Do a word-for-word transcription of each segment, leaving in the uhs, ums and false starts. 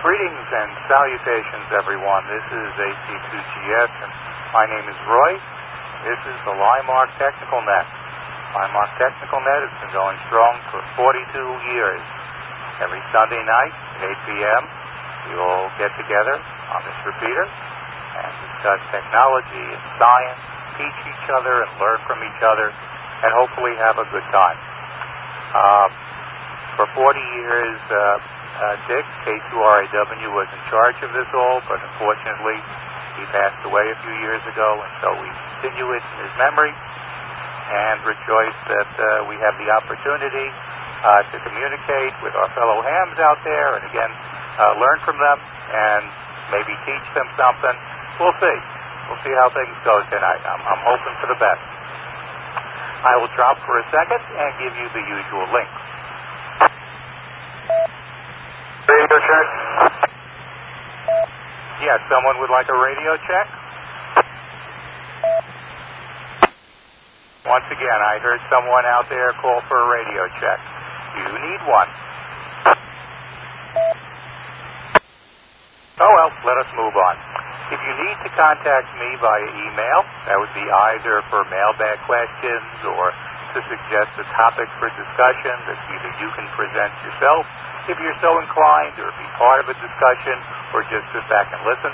Greetings and salutations, everyone. This is A C two G S, and my name is Roy. This is the Limark Technical Net. Limark Technical Net has been going strong for forty-two years. Every Sunday night at eight p.m., we all get together on this repeater and discuss technology and science, teach each other and learn from each other, and hopefully have a good time. Uh, for forty years, uh, Uh, Dick, K two R A W, was in charge of this all, but unfortunately he passed away a few years ago, and so we continue it in his memory and rejoice that uh, we have the opportunity uh, to communicate with our fellow hams out there and again uh, learn from them and maybe teach them something. We'll see. We'll see how things go tonight. I'm, I'm hoping for the best. I will drop for a second and give you the usual links. Radio check? Yes, someone would like a radio check? Once again, I heard someone out there call for a radio check. You need one. Oh well, let us move on. If you need to contact me via email, that would be either for mailbag questions or to suggest a topic for discussion that either you can present yourself, if you're so inclined, or be part of a discussion, or just sit back and listen.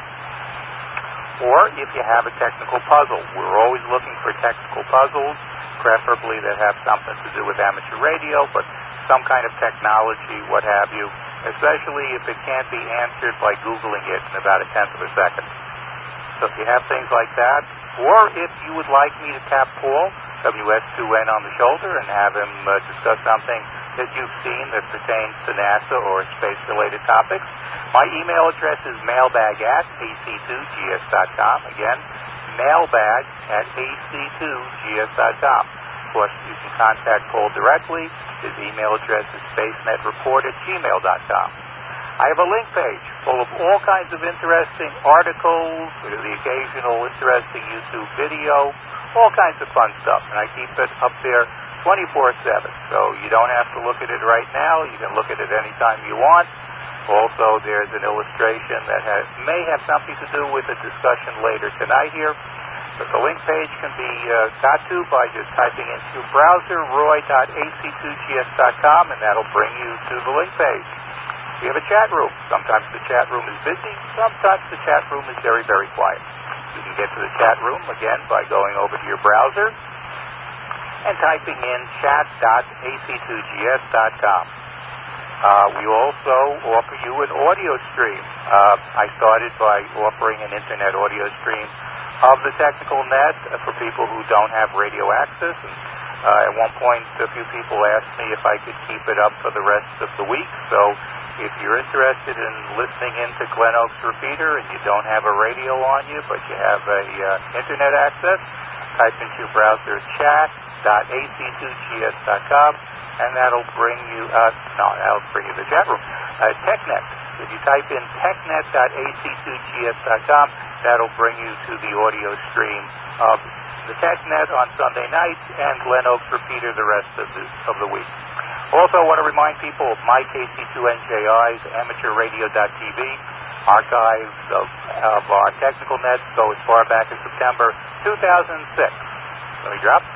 Or if you have a technical puzzle. We're always looking for technical puzzles, preferably that have something to do with amateur radio, but some kind of technology, what have you, especially if it can't be answered by Googling it in about a tenth of a second. So if you have things like that, or if you would like me to tap Paul, W S two N, on the shoulder and have him uh, discuss something that you've seen that pertains to NASA or space-related topics, my email address is mailbag at A C two G S dot com. Again, mailbag at A C two G S dot com. Of course, you can contact Paul directly. His email address is spacenetreport at gmail dot com. I have a link page full of all kinds of interesting articles, the occasional interesting YouTube video, all kinds of fun stuff, and I keep it up there twenty-four seven, so you don't have to look at it right now. You can look at it anytime you want. Also, there's an illustration that has, may have something to do with a discussion later tonight here. But the link page can be uh, got to by just typing into your browser roy dot A C two G S dot com, and that'll bring you to the link page. We have a chat room. Sometimes the chat room is busy. Sometimes the chat room is very, very quiet. You can get to the chat room, again, by going over to your browser and typing in chat dot A C two G S dot com. Uh, we also offer you an audio stream. Uh, I started by offering an internet audio stream of the Technical Net uh, for people who don't have radio access. And, uh, at one point, a few people asked me if I could keep it up for the rest of the week. So if you're interested in listening into Glen Oaks Repeater and you don't have a radio on you, but you have a uh, internet access, type into your browser chat dot A C two G S dot com, and that'll bring you, uh, no, that'll bring you to the chat room. Uh, TechNet. If you type in technet dot A C two G S dot com, that'll bring you to the audio stream of the TechNet on Sunday nights and Glen Oaks Repeater the rest of the, of the week. Also, I want to remind people of my K C two N J I's amateur radio dot T V. Archives of, of our technical nets go as far back as September two thousand six. Let me drop.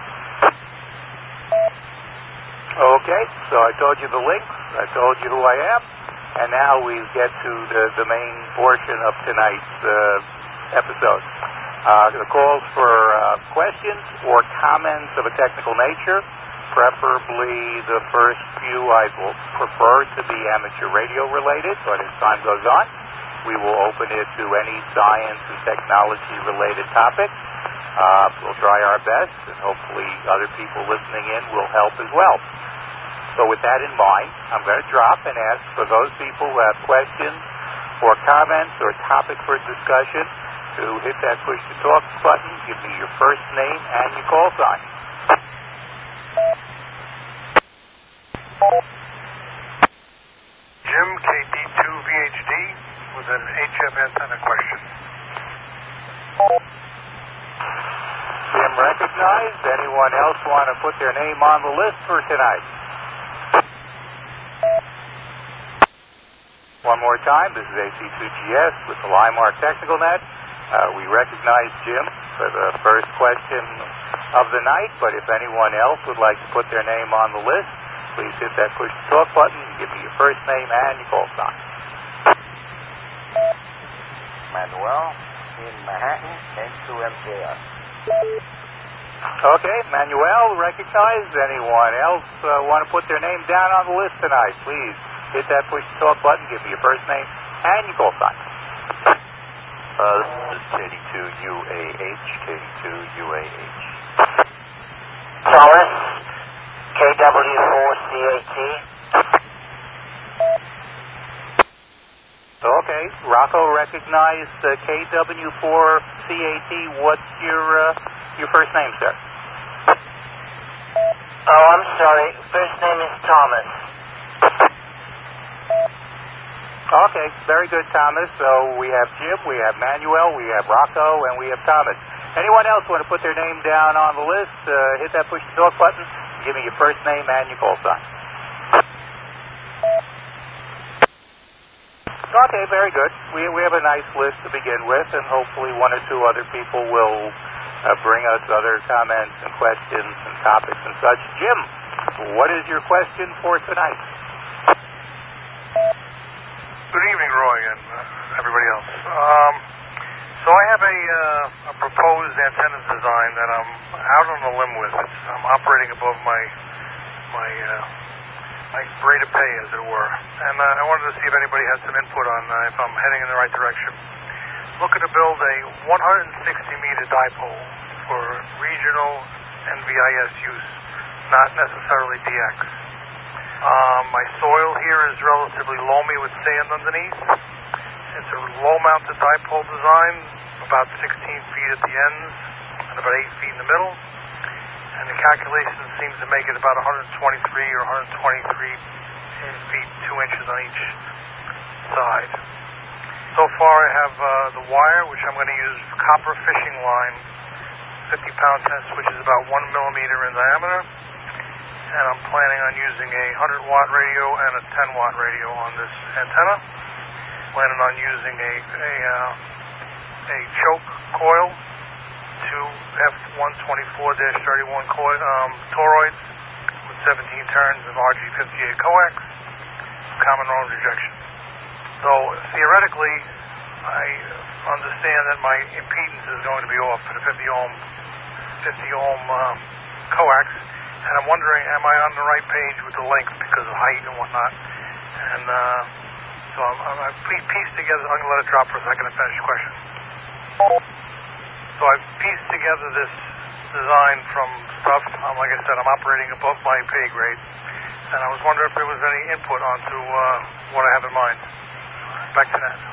Okay, so I told you the links. I told you who I am. And now we get to the, the main portion of tonight's uh, episode. Uh, the calls for uh, questions or comments of a technical nature. Preferably the first few I will prefer to be amateur radio related, but as time goes on, we will open it to any science and technology related topic. Uh, we'll try our best, and hopefully other people listening in will help as well. So with that in mind, I'm going to drop and ask for those people who have questions or comments or topic for discussion to hit that push to talk button, give me your first name and your call sign. Jim, K D two V H D, with an H F antenna question. Jim recognized. Anyone else want to put their name on the list for tonight? one more time, this is A C two G S with the Limark Technical Net. Uh, we recognize Jim for the first question of the night, but if anyone else would like to put their name on the list, please hit that push to talk button and give me your first name and your call sign. Manuel in Manhattan, N two M J R. Okay, Manuel, recognize. Anyone else uh, want to put their name down on the list tonight? Please hit that push to talk button, give me your first name and your call sign. Uh, this is K D two U A H, K D two U A H. Thomas, K W four C A T. Okay, Rocco recognized uh, K W four C A T. What's your uh, your first name, sir? Oh, I'm sorry. First name is Thomas. Okay, very good, Thomas. So we have Jim, we have Manuel, we have Rocco, and we have Thomas. Anyone else want to put their name down on the list? Uh, hit that push to talk button. Give me your first name and your call sign. Okay, very good. We we have a nice list to begin with, and hopefully one or two other people will uh, bring us other comments and questions and topics and such. Jim, what is your question for tonight? Good evening, Roy, and uh, everybody else. Um, so I have a, uh, a proposed antenna design that I'm out on a limb with. It's, I'm operating above my my uh, my rate of pay, as it were. And uh, I wanted to see if anybody had some input on uh, if I'm heading in the right direction. Looking to build a one hundred sixty meter dipole for regional N V I S use, not necessarily D X. Um, my soil here is relatively loamy with sand underneath. It's a low-mounted dipole design, about sixteen feet at the ends and about eight feet in the middle. And the calculation seems to make it about one hundred twenty-three or one hundred twenty-three feet, two inches on each side. So far I have uh, the wire, which I'm going to use copper fishing line, fifty pound test, which is about one millimeter in diameter. And I'm planning on using a one hundred watt radio and a ten watt radio on this antenna. Planning on using a a, uh, a choke coil, two F one twenty-four dash thirty-one coil, um, toroids with seventeen turns of R G fifty-eight coax, common mode rejection. So theoretically, I understand that my impedance is going to be off for the fifty ohm fifty ohm um, coax. And I'm wondering, am I on the right page with the length because of height and whatnot? And uh, so I'm, I'm, I've pieced together, I'm going to let it drop for a second and finish the question. So I've pieced together this design from stuff, um, like I said, I'm operating above my pay grade. And I was wondering if there was any input onto uh, what I have in mind. Back to that.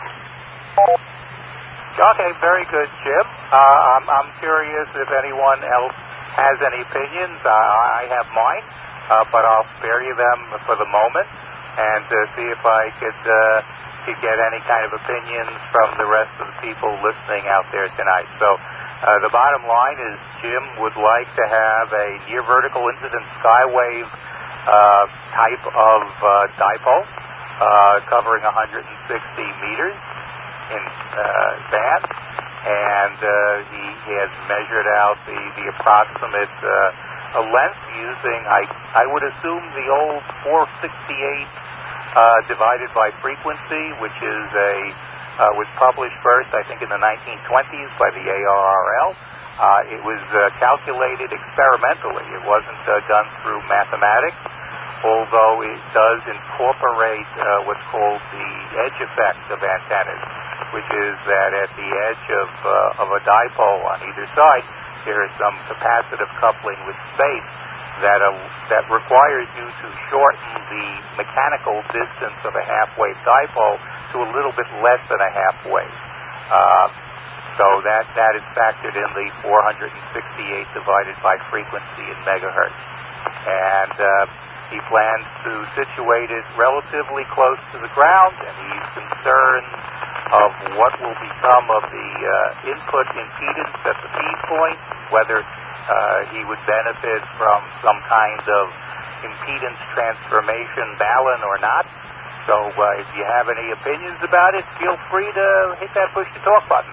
Okay, very good, Jim. Uh, I'm, I'm curious if anyone else has any opinions. Uh, I have mine, uh, but I'll spare you them for the moment and uh, see if I could, uh, could get any kind of opinions from the rest of the people listening out there tonight. So uh, the bottom line is Jim would like to have a near vertical incident skywave uh, type of uh, dipole uh, covering one hundred sixty meters in uh, band. And uh, he, he has measured out the, the approximate uh, length using, I, I would assume, the old four sixty-eight uh, divided by frequency, which is a uh, was published first, I think, in the nineteen twenties by the A R R L. Uh, it was uh, calculated experimentally. It wasn't uh, done through mathematics, although it does incorporate uh, what's called the edge effect of antennas, which is that at the edge of, uh, of a dipole on either side, there is some capacitive coupling with space that, uh, that requires you to shorten the mechanical distance of a half-wave dipole to a little bit less than a half-wave. Uh, so that, that is factored in the four sixty-eight divided by frequency in megahertz. And uh, he plans to situate it relatively close to the ground, and he's concerned of what will become of the uh, input impedance at the feed point, whether uh, he would benefit from some kind of impedance transformation balun or not. So uh, if you have any opinions about it, feel free to hit that push-to-talk button.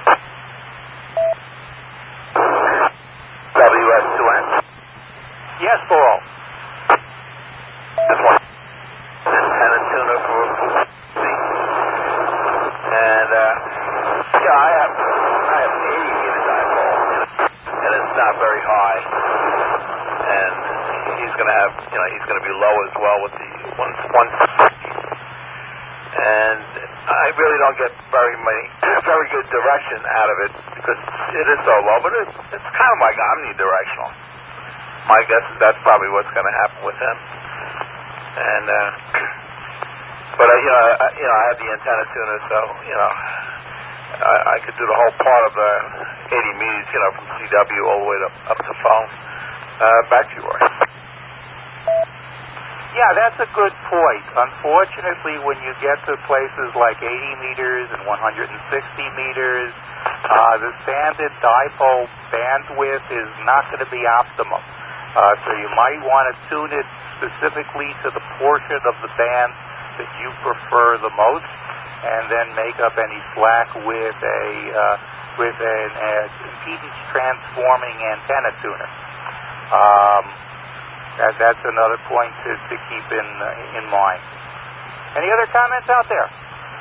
W S two N? Yes, Paul. This one. Antenna tuner for C. And, uh, yeah, I have, I have an eighty meter dipole, and it's not very high. And he's going to have, you know, he's going to be low as well with the one, one and I really don't get very many, very good direction out of it because it is so low, but it's, it's kind of like omnidirectional. My guess is that's probably what's going to happen with him. And, uh, but, uh, you know, I, you know, I have the antenna tuner, so, you know, I, I could do the whole part of the eighty meters, you know, from C W all the way to, up to phone. Uh, back to you, Roy. Yeah, that's a good point. Unfortunately, when you get to places like eighty meters and one hundred sixty meters, uh, the standard dipole bandwidth is not going to be optimum. Uh, so you might want to tune it specifically to the portion of the band that you prefer the most, and then make up any slack with a uh, with an uh, impedance transforming antenna tuner. Um, that, that's another point to, to keep in uh, in mind. Any other comments out there?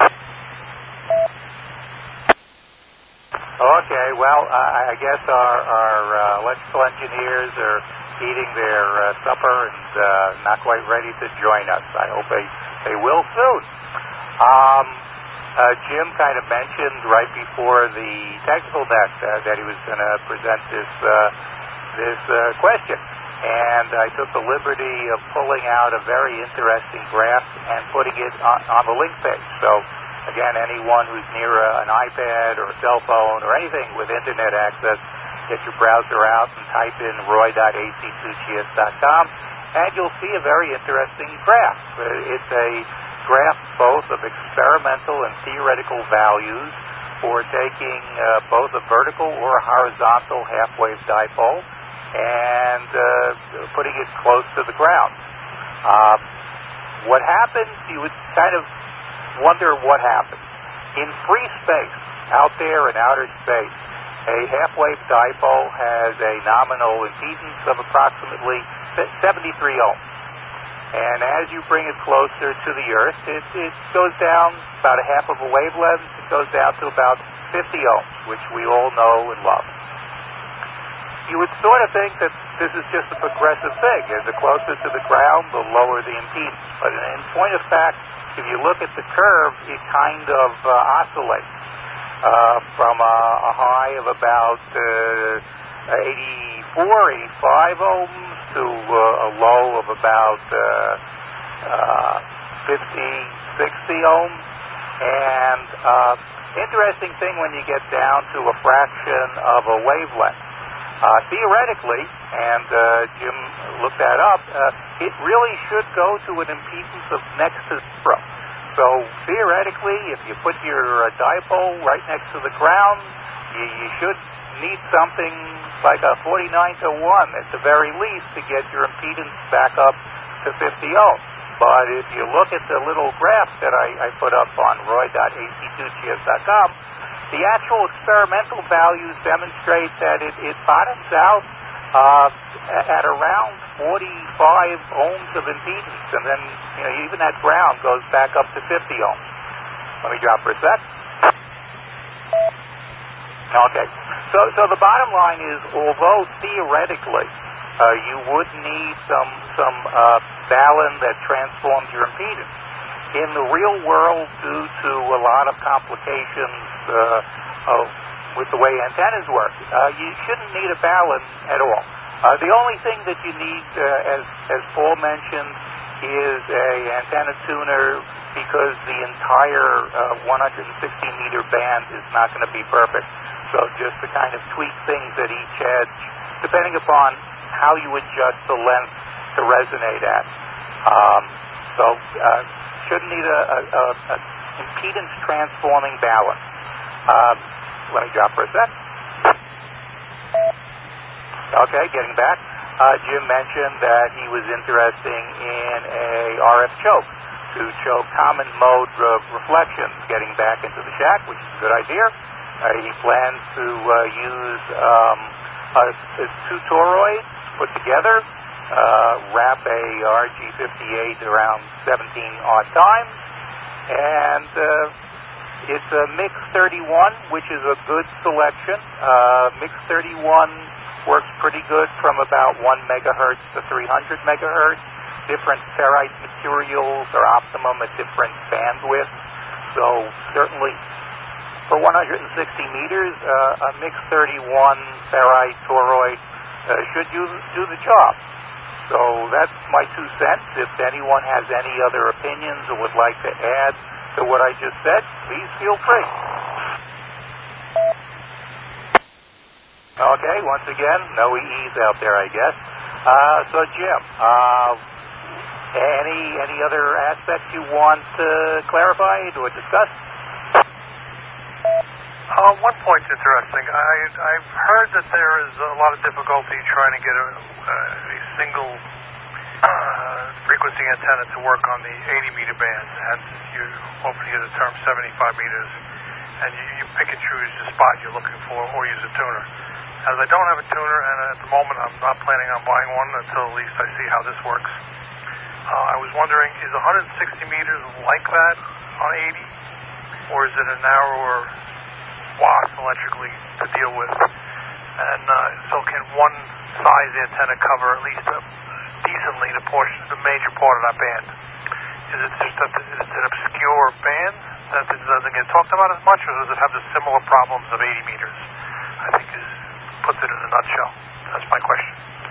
Okay, well, I, I guess our, our uh, electrical engineers are eating their uh, supper and uh, not quite ready to join us. I hope they, they will soon. Um, uh, Jim kind of mentioned right before the technical deck uh, that he was going to present this uh, this uh, question, and I took the liberty of pulling out a very interesting graph and putting it on, on the link page. So, again, anyone who's near a, an iPad or a cell phone or anything with internet access, get your browser out and type in roy dot a c two g s dot com, and you'll see a very interesting graph. It's a graph both of experimental and theoretical values for taking uh, both a vertical or a horizontal half-wave dipole and uh, putting it close to the ground. Uh, what happens, you would kind of wonder what happens. In free space, out there in outer space, a half-wave dipole has a nominal impedance of approximately seventy-three ohms. And as you bring it closer to the Earth, it, it goes down about a half of a wavelength. It goes down to about fifty ohms, which we all know and love. You would sort of think that this is just a progressive thing. As the closer to the ground, the lower the impedance. But in point of fact, if you look at the curve, it kind of uh, oscillates uh, from a, a high of about uh, eighty-four, eighty-five ohms to uh, a low of about uh, uh, fifty, sixty ohms. And uh, interesting thing when you get down to a fraction of a wavelength. Uh, theoretically, and uh, Jim looked that up, uh, it really should go to an impedance of next to zero. So theoretically, if you put your uh, dipole right next to the ground, you, you should need something like a forty-nine to one at the very least to get your impedance back up to fifty ohms. But if you look at the little graph that I, I put up on roy dot a c two g s dot com, the actual experimental values demonstrate that it, it bottoms out uh, at around forty-five ohms of impedance, and then you know even that ground goes back up to fifty ohms. Let me drop for a sec. Okay, so so the bottom line is, although theoretically uh, you would need some some uh, balun that transforms your impedance, in the real world, due to a lot of complications uh, uh, with the way antennas work, uh, you shouldn't need a balun at all. Uh, the only thing that you need, uh, as as Paul mentioned, is a antenna tuner, because the entire uh, one hundred sixty meter band is not going to be perfect. So just to kind of tweak things at each edge, depending upon how you adjust the length to resonate at. Um, so. Uh, shouldn't need a, a, a, a impedance transforming balun. Um, let me drop for a sec. Okay, getting back. Uh, Jim mentioned that he was interested in a R F choke to to show common mode uh, reflections getting back into the shack, which is a good idea. Uh, he plans to uh, use um, uh, two toroids put together, uh, wrap a R G fifty-eight around seventeen odd times, and uh, it's a Mix thirty-one, which is a good selection. Uh, Mix thirty-one works pretty good from about one megahertz to three hundred megahertz. Different ferrite materials are optimum at different bandwidths, so certainly for one hundred sixty meters, uh, a Mix thirty-one ferrite toroid uh, should do, do the job. So that's my two cents. If anyone has any other opinions or would like to add to what I just said, please feel free. Okay, once again, no E Es out there, I guess. Uh, so, Jim, uh, any any other aspects you want to clarify or discuss? Uh, one point's interesting. I, I've heard that there is a lot of difficulty trying to get a, uh, a single uh, frequency antenna to work on the eighty meter band, and you often hear the term seventy-five meters, and you, you pick and choose the spot you're looking for or use a tuner. As I don't have a tuner, and at the moment I'm not planning on buying one until at least I see how this works, uh, I was wondering, is one hundred sixty meters like that on eighty, or is it a narrower swath electrically to deal with? And uh, so can one size antenna cover at least a, decently the portion, the major part of that band? Is it just a, is it an obscure band that it doesn't get talked about as much, or does it have the similar problems of eighty meters? I think is puts it in a nutshell. That's my question.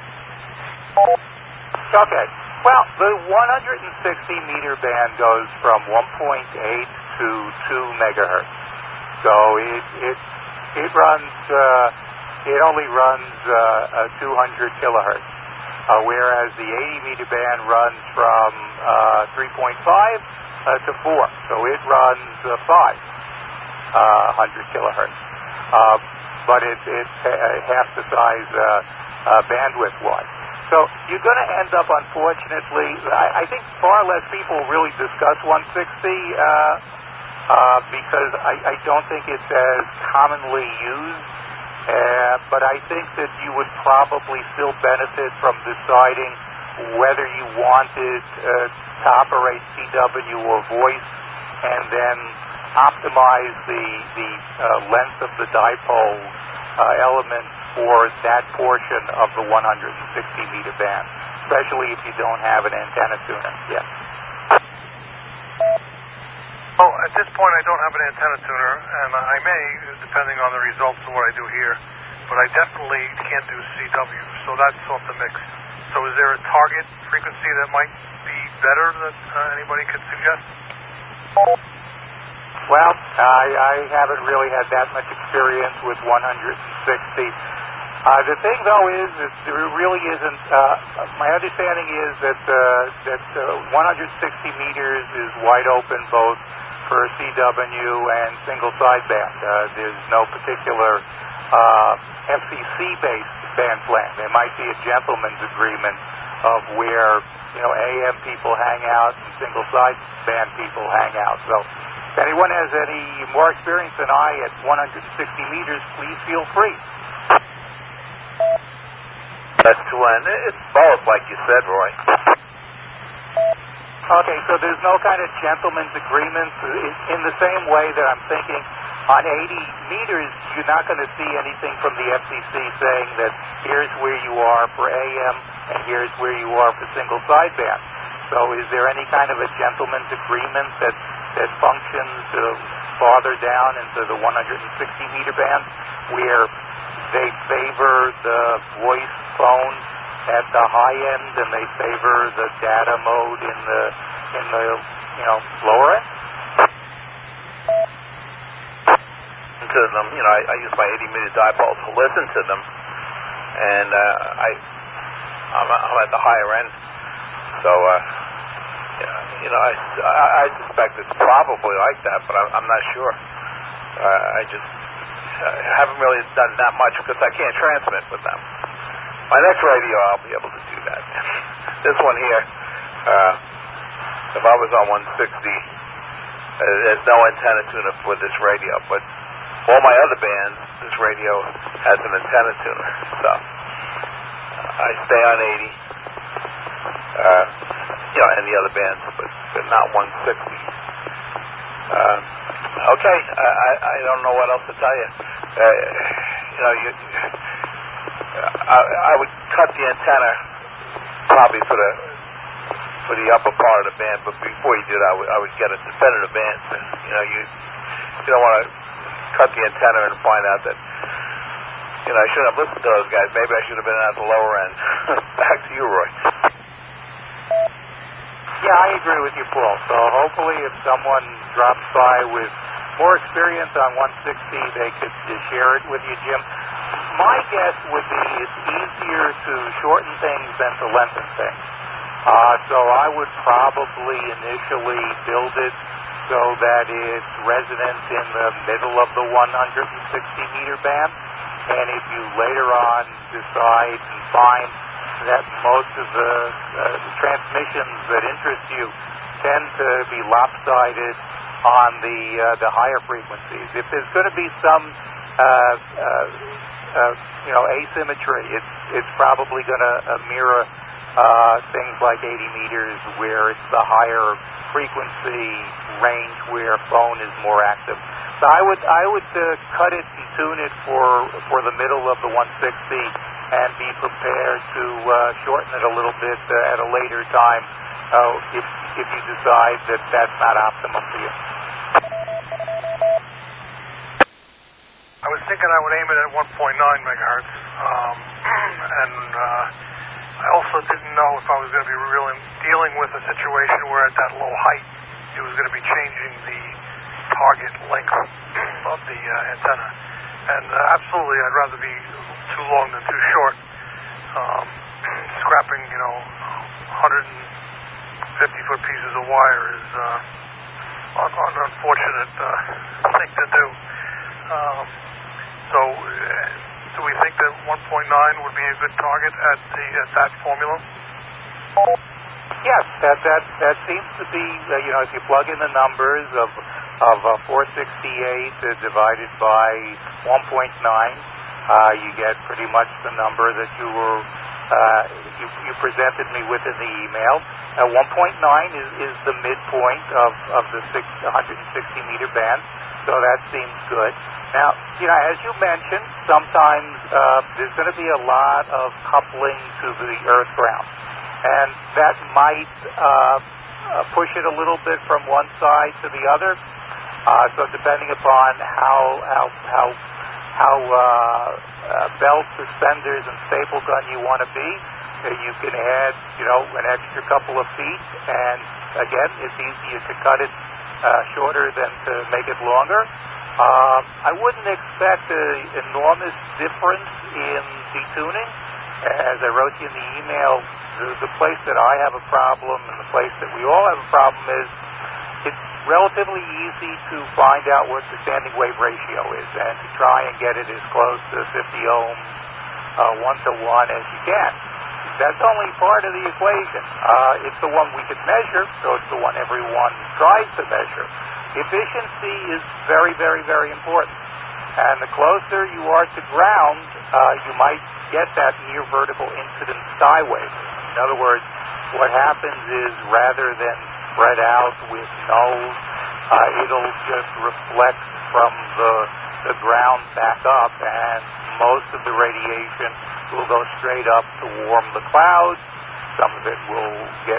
Okay. Well, the one hundred sixty meter band goes from one point eight to two megahertz. So it it it runs uh, it only runs uh, uh, two hundred kilohertz, uh, whereas the eighty meter band runs from uh, three point five uh, to four. So it runs uh, five hundred kilohertz, uh, but it, it's uh, half the size uh, uh, bandwidth wise. So you're going to end up, unfortunately, I, I think far less people really discuss one sixty. Uh, Uh, because I, I don't think it's as commonly used, uh, but I think that you would probably still benefit from deciding whether you wanted uh, to operate C W or voice, and then optimize the, the uh, length of the dipole uh, element for that portion of the one hundred sixty meter band, especially if you don't have an antenna tuner. Yes. Well, at this point, I don't have an antenna tuner, and I may, depending on the results of what I do here, but I definitely can't do C W, so that's off the mix. So is there a target frequency that might be better that uh, anybody could suggest? Well, I, I haven't really had that much experience with one hundred sixty. Uh, the thing, though, is that there really isn't, uh, my understanding is that, uh, that uh, one hundred sixty meters is wide open both for C W and single sideband. Uh, there's no particular uh, F C C-based band plan. There might be a gentleman's agreement of where, you know, A M people hang out and single sideband people hang out. So if anyone has any more experience than I at one hundred sixty meters, please feel free. That's to end. It's both, like you said, Roy. Okay, so there's no kind of gentleman's agreement in, in the same way that I'm thinking on eighty meters, you're not going to see anything from the F C C saying that here's where you are for A M and here's where you are for single sideband. So is there any kind of a gentleman's agreement that, that functions uh, farther down into the one hundred sixty meter band where they favor the voice phone at the high end and they favor the data mode in the in the you know lower end? To them, you know, I, I use my eighty meter dipole to listen to them, and uh, I I'm, I'm at the higher end, so uh, you know I, I suspect it's probably like that, but I'm, I'm not sure. Uh, I just I haven't really done that much because I can't transmit with them. My next radio, I'll be able to do that. This one here, uh, if I was on one sixty, uh, there's no antenna tuner for this radio, but all my other bands, this radio has an antenna tuner. So uh, I stay on eighty. Uh, you know, and the other bands, but, but not one sixty. Uh, okay, I, I, I don't know what else to tell you. Uh, you know, you, I, I would cut the antenna probably for the for the upper part of the band, but before you do that, I would, I would get a definitive answer. You know, you you don't want to cut the antenna and find out that, you know, I shouldn't have listened to those guys. Maybe I should have been at the lower end. Back to you, Roy. Yeah, I agree with you, Paul. So hopefully if someone drops by with more experience on one sixty, they could uh, share it with you, Jim. My guess would be it's easier to shorten things than to lengthen things. Uh, so I would probably initially build it so that it's resonant in the middle of the one hundred sixty meter band. And if you later on decide and find that most of the uh, transmissions that interest you tend to be lopsided on the uh, the higher frequencies. If there's going to be some uh, uh, uh, you know asymmetry, it's it's probably going to uh, mirror uh, things like eighty meters, where it's the higher frequency range where phone is more active. So I would I would uh, cut it and tune it for for the middle of the one sixty. And be prepared to uh, shorten it a little bit uh, at a later time uh, if if you decide that that's not optimum for you. I was thinking I would aim it at one point nine megahertz, um, and uh, I also didn't know if I was going to be really dealing with a situation where at that low height it was going to be changing the target length of the uh, antenna. And uh, absolutely, I'd rather be too long than too short. Um, scrapping, you know, one hundred fifty foot pieces of wire is uh, an, an unfortunate uh, thing to do. Um, so, uh, do we think that one point nine would be a good target at the at that formula? Yes, that that that seems to be. Uh, you know, if you plug in the numbers of of uh, four sixty-eight uh, divided by one point nine, uh, you get pretty much the number that you were uh, you, you presented me with in the email. Uh, one point nine is, is the midpoint of, of the six, one hundred sixty meter band, so that seems good. Now, you know, as you mentioned, sometimes uh, there's going to be a lot of coupling to the earth ground, and that might uh, uh, push it a little bit from one side to the other. Uh, so depending upon how how how how uh, uh, belt, suspenders, and staple gun you want to be, uh, you can add you know an extra couple of feet. And again, it's easier to cut it uh, shorter than to make it longer. Uh, I wouldn't expect an enormous difference in detuning. As I wrote you in the email, the, the place that I have a problem and the place that we all have a problem is it's relatively easy to find out what the standing wave ratio is and to try and get it as close to fifty ohms, uh, one to one as you can. That's only part of the equation. Uh, it's the one we can measure, so it's the one everyone tries to measure. Efficiency is very, very, very important. And the closer you are to ground, uh, you might get that near vertical incident skywave. In other words, what happens is rather than spread out with nose, uh, it'll just reflect from the, the ground back up, and most of the radiation will go straight up to warm the clouds. Some of it will get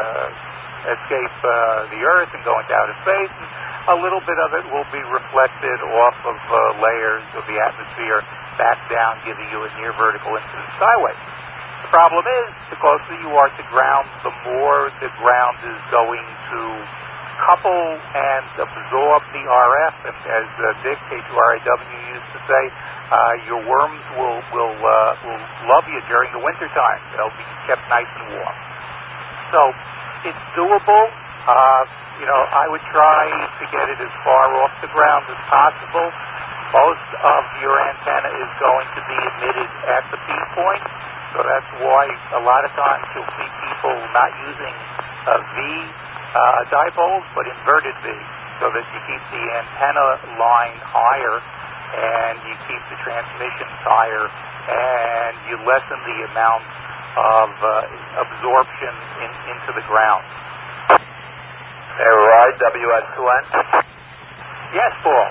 uh, escape uh, the Earth and go into outer space. And a little bit of it will be reflected off of uh, layers of the atmosphere back down, giving you a near vertical incident skywave. The problem is, the closer you are to ground, the more the ground is going to couple and absorb the R F. And as uh, Dick, K two R A W, used to say, uh, your worms will will uh, will love you during the wintertime. They'll be kept nice and warm. So it's doable. Uh, you know, I would try to get it as far off the ground as possible. Most of your antenna is going to be emitted at the feed point. So that's why a lot of times you'll see people not using uh, V uh, dipoles, but inverted V, so that you keep the antenna line higher and you keep the transmissions higher and you lessen the amount of uh, absorption in, into the ground. Hey, Roy, W S two N? Yes, Paul.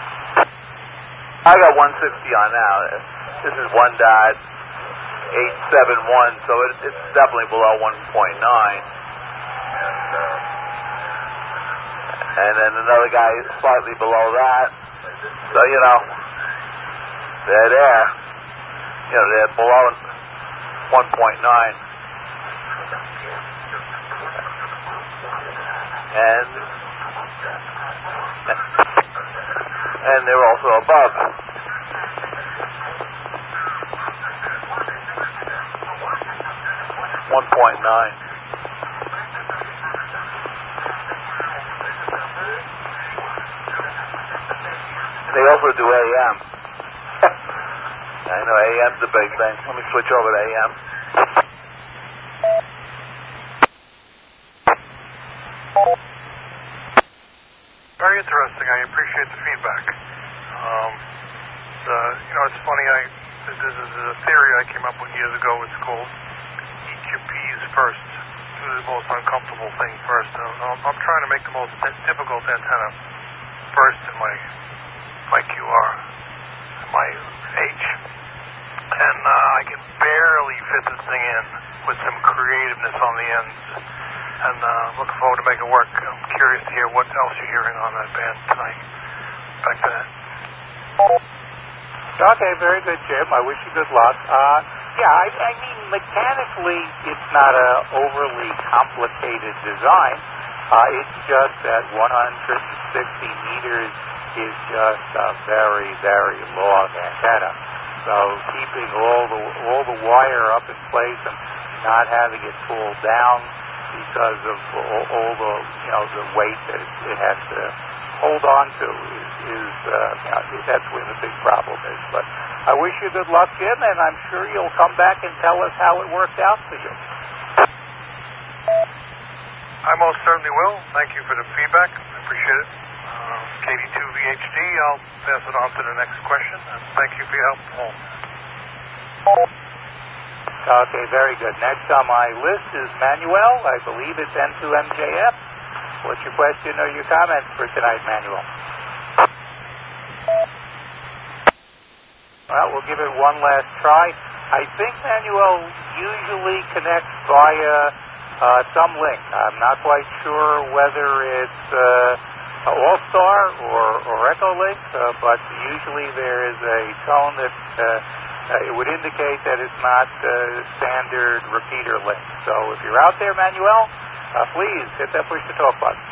I got one sixty on now. This is one dot eight seven one, so it, it's definitely below one point nine. And then another guy slightly below that. So, you know, they're there. You know, they're below one point nine. And, and they're also above. one point nine. They also do A M. I know A M's the big thing. Let me switch over to A M. Very interesting. I appreciate the feedback. Um, the, you know, it's funny. I this is a theory I came up with years ago. It's called E Q Ps first. Do the most uncomfortable thing first. I'm, I'm trying to make the most difficult antenna first in my my Q R, my H, and uh, I can barely fit this thing in with some creativeness on the ends. And uh, looking forward to make it work. I'm curious to hear what else you're hearing on that band tonight. Back to that. Okay, very good, Jim. I wish you good luck. Uh, yeah, I, I mean, mechanically, it's not an overly complicated design. Uh, it's just that one hundred sixty meters is just a very, very long antenna. So keeping all the all the wire up in place and not having it pulled down because of all, all the you know the weight that it, it has to hold on to is, is uh, you know, that's where the big problem is. But I wish you good luck, Jim, and I'm sure you'll come back and tell us how it worked out for you. I most certainly will. Thank you for the feedback. I appreciate it. Uh, K D two V H D, I'll pass it on to the next question. And thank you for your help, Paul. Okay, very good. Next on my list is Manuel. I believe it's N two M J F. What's your question or your comment for tonight, Manuel? Well, we'll give it one last try. I think Manuel usually connects via uh, some link. I'm not quite sure whether it's uh, All-Star or, or Echolink, uh, but usually there is a tone that uh, uh, it would indicate that it's not uh, standard repeater link. So if you're out there, Manuel, uh, please hit that push-to-talk button.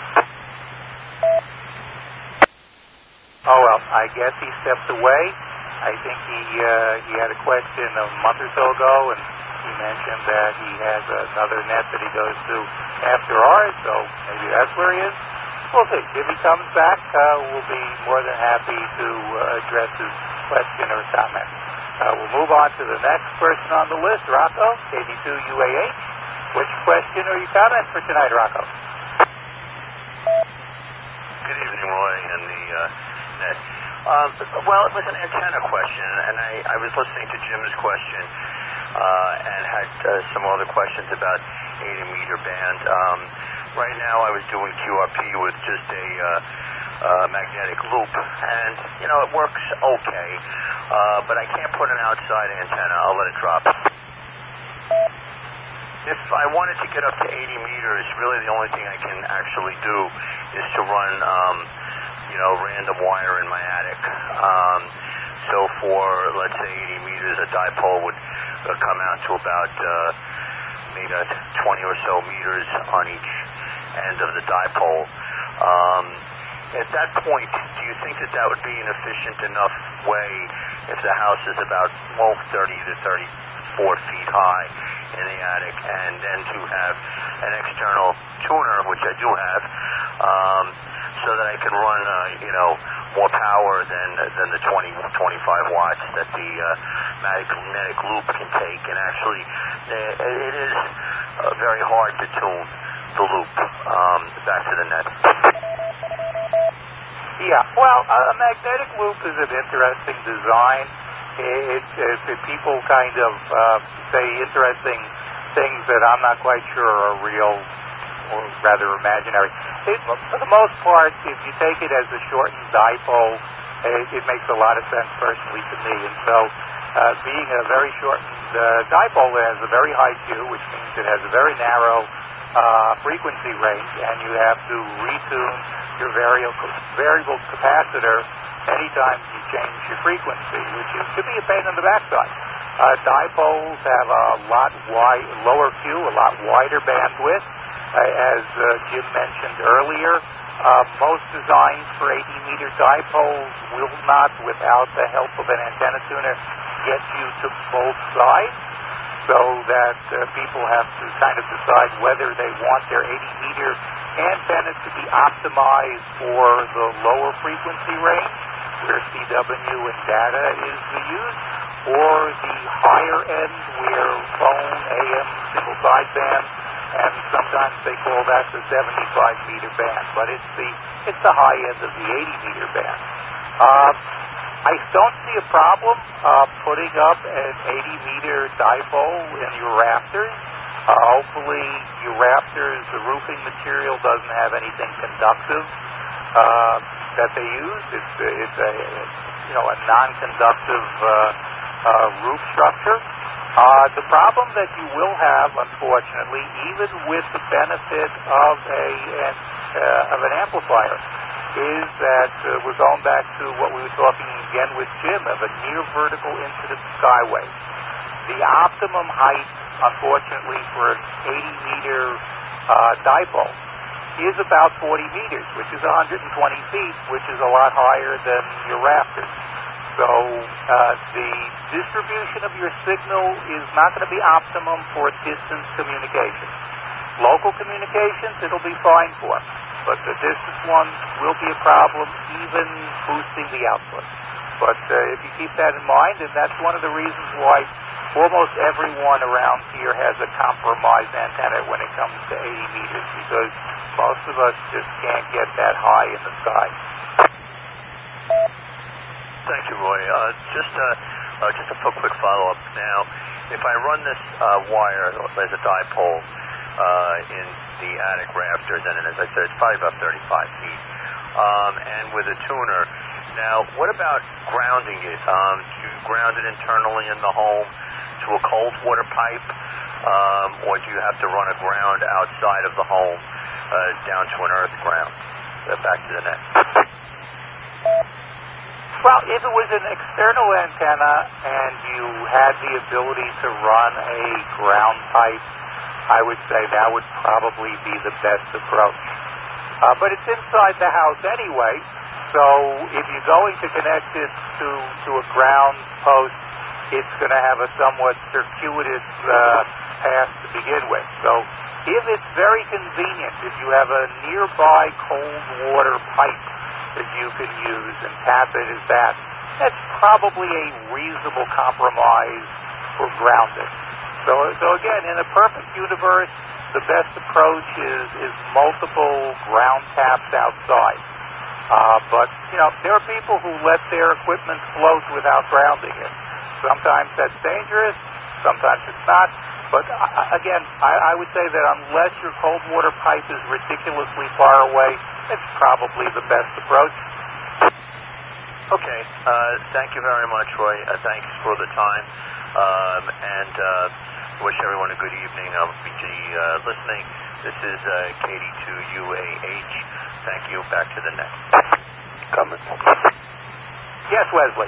Oh, well, I guess he stepped away. I think he uh, he had a question a month or so ago, and he mentioned that he has another net that he goes to after ours, so maybe that's where he is. We'll see. If he comes back, uh, we'll be more than happy to uh, address his question or comment. Uh, we'll move on to the next person on the list, Rocco, K D two U A H. Which question or your comment for tonight, Rocco? Good evening, Roy, and the uh, net. Um, well, it was an antenna question, and I, I was listening to Jim's question uh, and had uh, some other questions about eighty meter band. Um, right now, I was doing Q R P with just a uh, uh, magnetic loop, and, you know, it works okay, uh, but I can't put an outside antenna. I'll let it drop. If I wanted to get up to eighty meters, really the only thing I can actually do is to run, um, you know, random wire in my attic. Um, so for, let's say, eighty meters, a dipole would uh, come out to about uh, maybe twenty or so meters on each end of the dipole. Um, at that point, do you think that that would be an efficient enough way if the house is about, well, thirty to thirty-four feet high in the attic, and then to have an external tuner, which I do have, um, so that I can run, uh, you know, more power than than the twenty, twenty-five watts that the uh, magnetic loop can take. And actually, it is uh, very hard to tune. the loop um, back to the net. Yeah, well, a magnetic loop is an interesting design. It, it, it, people kind of uh, say interesting things that I'm not quite sure are real, or rather imaginary. It, for the most part, if you take it as a shortened dipole, it, it makes a lot of sense personally to me. And so, uh, being a very shortened uh, dipole, it has a very high Q, which means it has a very narrow uh, frequency range, and you have to retune your variable variable capacitor anytime you change your frequency, which is, could be a pain in the backside. Uh, dipoles have a lot wide, lower Q, a lot wider bandwidth. Uh, as uh, Jim mentioned earlier, uh, most designs for eighty meter dipoles will not, without the help of an antenna tuner, get you to both sides, so that uh, people have to kind of decide whether they want their eighty meter antenna to be optimized for the lower frequency range, where C W and data is used, or the higher end, where phone, A M, single sideband, and sometimes they call that the seventy-five meter band, but it's the it's the high end of the eighty meter band. Uh, I don't see a problem uh, putting up an eighty meter dipole in your rafters. Uh, hopefully your rafters, the roofing material doesn't have anything conductive uh, that they use. It's, it's a, you know, a non-conductive uh, uh, roof structure. Uh, the problem that you will have, unfortunately, even with the benefit of a an, uh, of an amplifier, is that uh, we're going back to what we were talking again with Jim of a near vertical incident skyway. The optimum height, unfortunately, for an eighty meter uh, dipole is about forty meters, which is one hundred twenty feet, which is a lot higher than your rafters. So uh, the distribution of your signal is not going to be optimum for distance communication. Local communications, it'll be fine for, but the distance ones will be a problem, even boosting the output. But uh, if you keep that in mind, and that's one of the reasons why almost everyone around here has a compromised antenna when it comes to eighty meters, because most of us just can't get that high in the sky. Thank you, Roy. Uh, just, uh, uh, just a quick follow-up. Now, if I run this uh, wire as a dipole uh, in the attic rafters, and as I said, it's probably about thirty-five feet, um, and with a tuner, now, what about grounding it? Um, do you ground it internally in the home to a cold water pipe, um, or do you have to run a ground outside of the home uh, down to an earth ground, uh, back to the net? Well, if it was an external antenna and you had the ability to run a ground pipe, I would say that would probably be the best approach. Uh, but it's inside the house anyway, so if you're going to connect it to, to a ground post, it's going to have a somewhat circuitous uh, path to begin with. So if it's very convenient, if you have a nearby cold water pipe that you can use and tap it as that, that's probably a reasonable compromise for grounding. So, so again, in a perfect universe, the best approach is, is multiple ground taps outside. Uh, but, you know, there are people who let their equipment float without grounding it. Sometimes that's dangerous, sometimes it's not. But, uh, again, I, I would say that unless your cold water pipe is ridiculously far away, it's probably the best approach. Okay. Uh, thank you very much, Roy. Uh, thanks for the time. Um, and uh, wish everyone a good evening. I'll be uh, listening. This is uh, K D two U A H. Thank you. Back to the net. Comment. Yes, Wesley.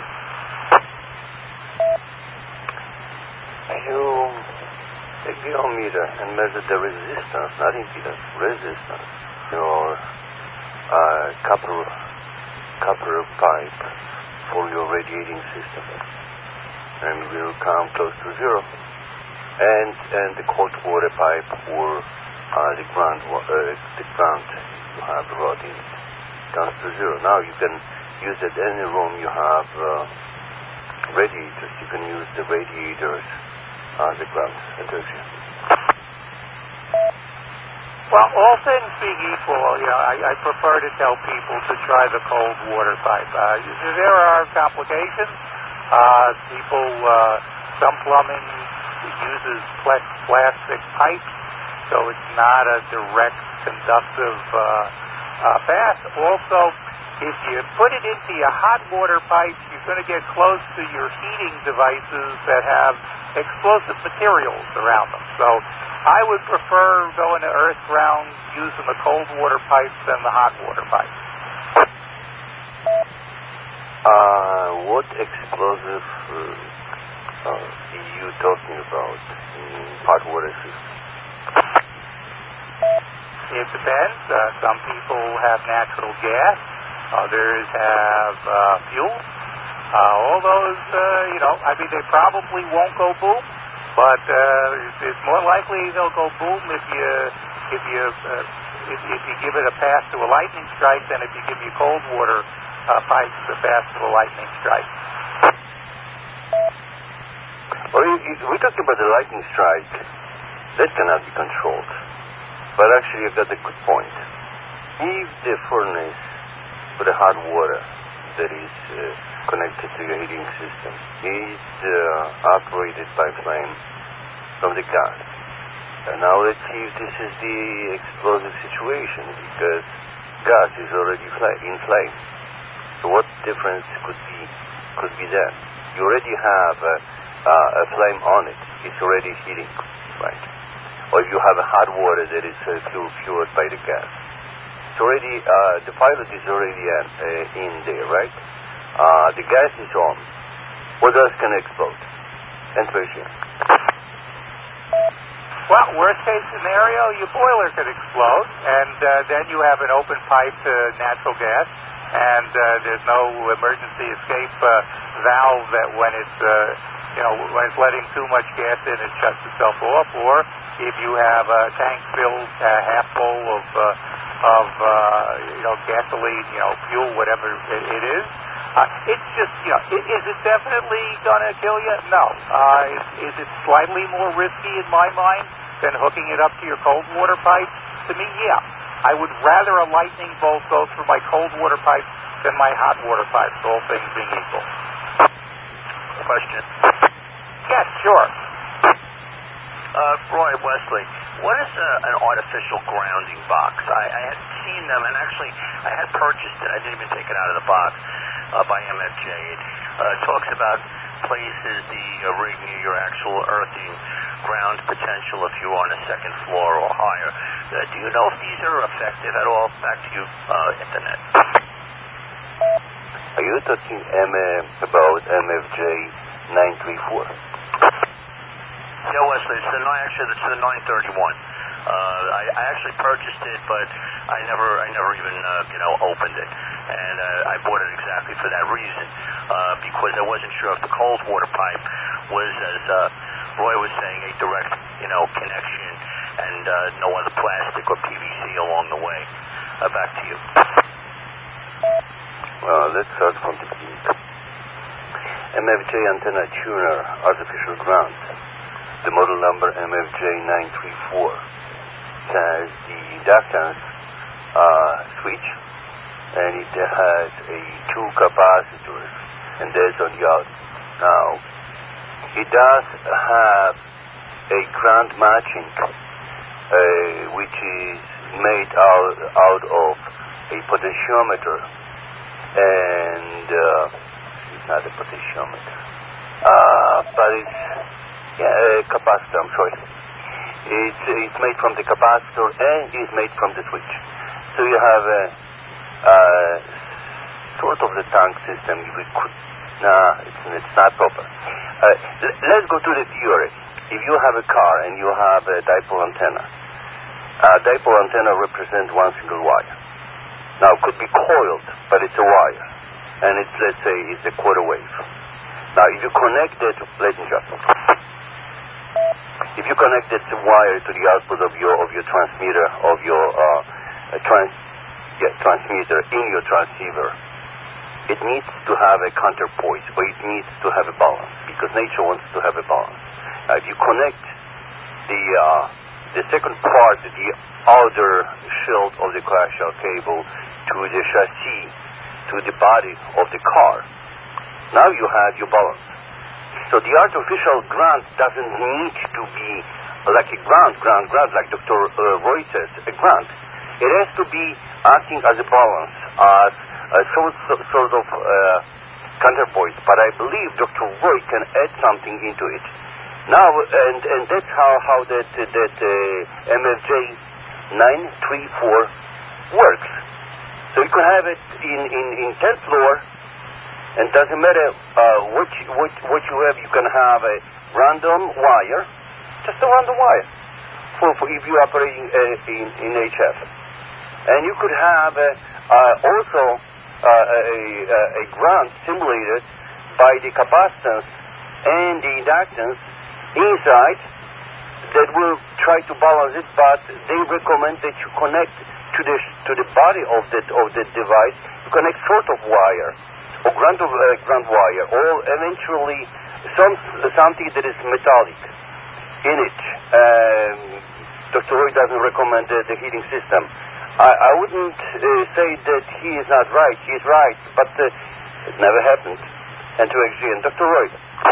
You take the ohm meter and measure the resistance, not impedance, resistance, your uh, copper, copper pipe for your radiating system. And will come close to zero. And and the cold water pipe or uh, the ground uh, the ground you have rod in it comes to zero. Now you can use it any room you have uh, radiators. You can use the radiators as the ground. Well, all things being equal, you know, I, I prefer to tell people to try the cold water pipe. Uh, there are complications. Uh, people, uh, some plumbing uses pl- plastic pipes, so it's not a direct conductive uh, uh, bath. Also, if you put it into your hot water pipes, you're going to get close to your heating devices that have explosive materials around them. So I would prefer going to earth ground using the cold water pipes than the hot water pipes. Uh, what explosive uh, uh, are you talking about in hot water system? It depends. Uh, some people have natural gas. Others have uh, fuel. Uh, all those, uh, you know, I mean, they probably won't go boom, but uh, it's more likely they'll go boom if you if you uh, if, if you give it a pass to a lightning strike than if you give your cold water uh, pipes a pass to a lightning strike. Well, you, you, we're talking about the lightning strike. That cannot be controlled. But actually, you've got a good point. If the furnace for the hot water that is uh, connected to your heating system is uh, operated by flame from the gas. And now let's see if this is the explosive situation, because gas is already fl- in flame. So what difference could be could be there? You already have a, uh, a flame on it. It's already heating, right? Or if you have a hot water that is uh, fueled by the gas. It's already, uh, the pilot is already uh, uh, in there, right? Uh, the gas is on. What else can explode? Enter here. Well, worst case scenario, your boiler could explode, and uh, then you have an open pipe to natural gas, and uh, there's no emergency escape uh, valve that when it's, uh, you know, when it's letting too much gas in, it shuts itself off. Or if you have a tank filled uh, half full of uh, of uh, you know gasoline, you know fuel, whatever it, it is, uh, it's just you know is, is it definitely gonna kill you? No. Uh, is, is it slightly more risky in my mind than hooking it up to your cold water pipe? To me, yeah. I would rather a lightning bolt go through my cold water pipe than my hot water pipes, all things being equal. Question. Yes, sure. Uh, Roy Wesley, what is a, an artificial grounding box? I, I had seen them, and actually I had purchased it. I didn't even take it out of the box uh, by M F J. It uh, talks about places the uh, rig near your actual earthing ground potential if you're on a second floor or higher. Uh, do you know if these are effective at all? Back to you, uh, Internet. Are you talking M uh, about M F J nine three four? No, Wesley, it's the nine. Actually, it's the nine thirty-one. Uh, I, I actually purchased it, but I never, I never even, uh, you know, opened it, and uh, I bought it exactly for that reason, uh, because I wasn't sure if the cold water pipe was, as uh, Roy was saying, a direct, you know, connection, and uh, no other plastic or P V C along the way. Uh, back to you. Well, let's start from the beginning. M F J antenna tuner, artificial ground. The model number M F J nine three four has the inductance uh, switch, and it has a two capacitors, and that's on the out. Now, it does have a ground matching, uh, which is made out, out of a potentiometer, and uh, it's not a potentiometer, uh, but it's Yeah, uh, capacitor, I'm sorry. It's, it's made from the capacitor and it's made from the switch. So you have a, uh, sort of the tank system. We could, nah, it's, it's not proper. Uh, l- let's go to the theory. If you have a car and you have a dipole antenna, uh, dipole antenna represents one single wire. Now, it could be coiled, but it's a wire. And it's, let's say, it's a quarter wave. Now, if you connect it, ladies and gentlemen, if you connect that wire to the output of your of your transmitter of your uh, uh, trans yeah, transmitter in your transceiver, it needs to have a counterpoise, or it needs to have a balance, because nature wants to have a balance. Now, if you connect the uh, the second part, the outer shield of the coaxial cable to the chassis, to the body of the car. Now you have your balance. So the artificial ground doesn't need to be like a ground, ground, ground, like Doctor Uh, Roy says, a ground. It has to be acting as a balance, as a sort, sort of uh, counterpoint. But I believe Doctor Roy can add something into it. Now, and, and that's how, how that, that uh, M F J nine three four works. So you can have it in, in, in tenth floor, and doesn't matter uh, what, you, what, what you have, you can have a random wire, just a random wire, for, for if you're operating uh, in, in H F. And you could have uh, uh, also uh, a, a, a ground simulated by the capacitance and the inductance inside that will try to balance it, but they recommend that you connect to the to the body of that of that device. You connect sort of wire or ground of uh, ground wire, or eventually some something that is metallic in it. Um, Doctor Roy doesn't recommend uh, the heating system. I, I wouldn't uh, say that he is not right. He is right, but uh, it never happened. And to X G N, Doctor Roy.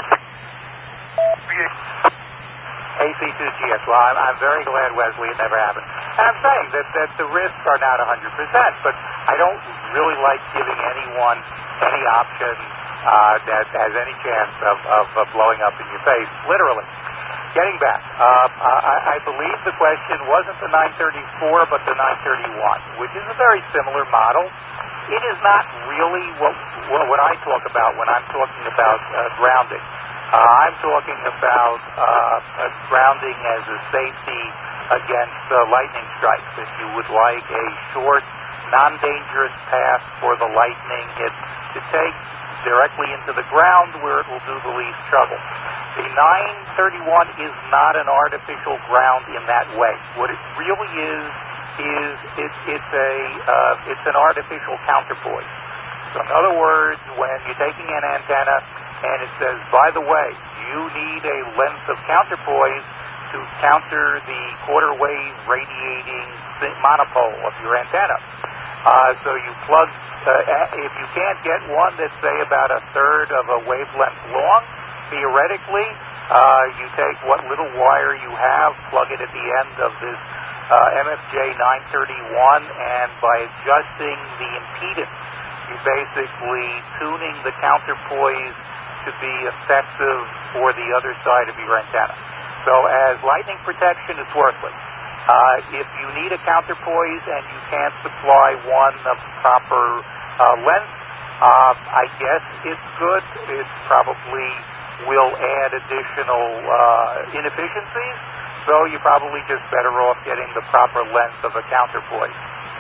A C two G S. Well, I'm, I'm very glad, Wesley, it never happened. And I'm saying that, that the risks are not one hundred percent, but I don't really like giving anyone any option uh, that has any chance of, of, of blowing up in your face, literally. Getting back, uh, I, I believe the question wasn't the nine thirty-four, but the nine thirty-one, which is a very similar model. It is not really what, what, what I talk about when I'm talking about uh, grounding. Uh, I'm talking about uh, uh, grounding as a safety against uh, lightning strikes. If you would like a short, non-dangerous path for the lightning hit to take directly into the ground where it will do the least trouble. The nine thirty-one is not an artificial ground in that way. What it really is, is it, it's, a, uh, it's an artificial counterpoise. So in other words, when you're taking an antenna and it says, by the way, you need a length of counterpoise to counter the quarter wave radiating monopole of your antenna. Uh, so you plug, uh, if you can't get one that's, say, about a third of a wavelength long, theoretically, uh, you take what little wire you have, plug it at the end of this uh, M F J nine thirty-one, and by adjusting the impedance, you're basically tuning the counterpoise to be effective for the other side of your antenna. So as lightning protection, it's worthless. Uh, if you need a counterpoise and you can't supply one of proper uh, length, uh, I guess it's good. It probably will add additional uh, inefficiencies, so you're probably just better off getting the proper length of a counterpoise.